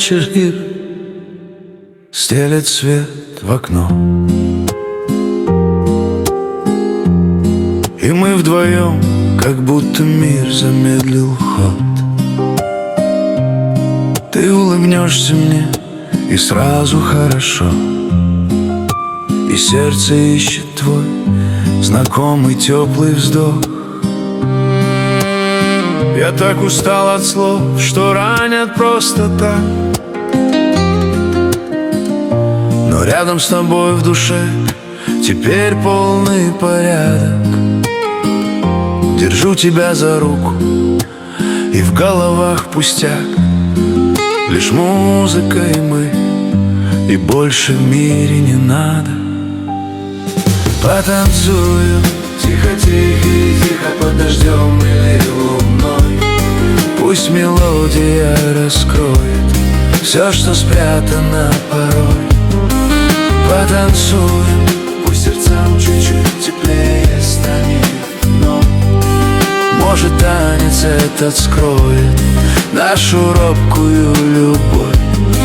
вечер стелет свет в окно, и мы вдвоем, как будто мир замедлил ход. Ты улыбнешься мне, и сразу хорошо, и сердце ищет твой знакомый теплый вздох. Я так устал от слов, что ранят просто так, но рядом с тобой в душе теперь полный порядок. Держу тебя за руку, и в головах пустяк, лишь музыка и мы, и больше в мире не надо. Потанцуем тихо-тихо под дождем или луной. Пусть мелодия раскроет все, что спрятано порой. Потанцуем, пусть сердцам чуть-чуть теплее станет вновь. Может, танец этот скроет нашу робкую любовь.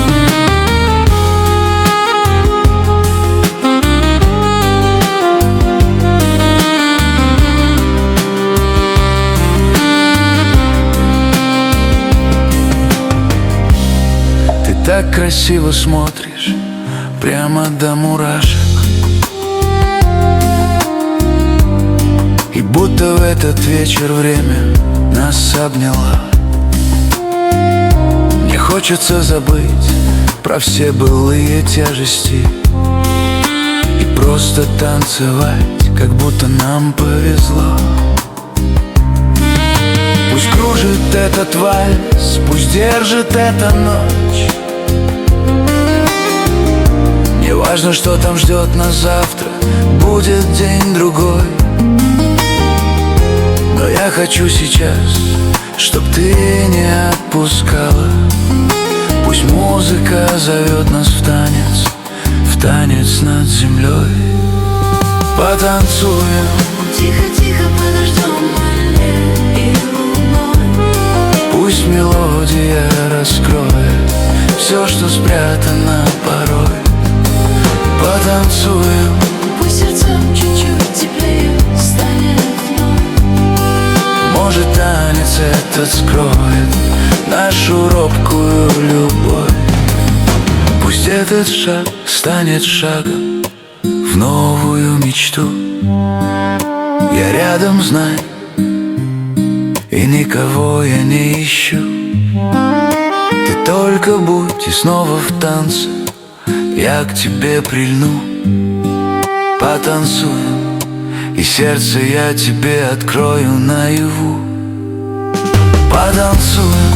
Ты так красиво смотришь, прямо до мурашек, и будто в этот вечер время нас обняло. Мне хочется забыть про все былые тяжести и просто танцевать, как будто нам повезло. Пусть кружит этот вальс, пусть держит эта ночь. Не важно, что там ждет нас завтра, будет день другой. Но я хочу сейчас, чтоб ты не отпускала. Пусть музыка зовет нас в танец над землей. Потанцуем тихо-тихо под дождем и луной. Пусть мелодия раскроет все, что спрятано порой. Потанцуем, пусть сердцам чуть-чуть теплее станет вновь. может, танец этот скроет нашу робкую любовь. Пусть этот шаг станет шагом в новую мечту. Я рядом, знай, и никого я не ищу. Ты только будь и снова в танце, я к тебе прильну. Потанцуем, и сердце я тебе открою наяву. Потанцуем,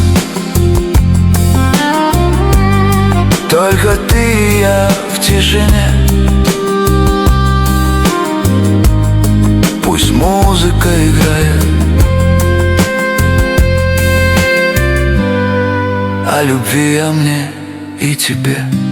только ты и я в тишине. Пусть музыка играет о любви, о мне и тебе.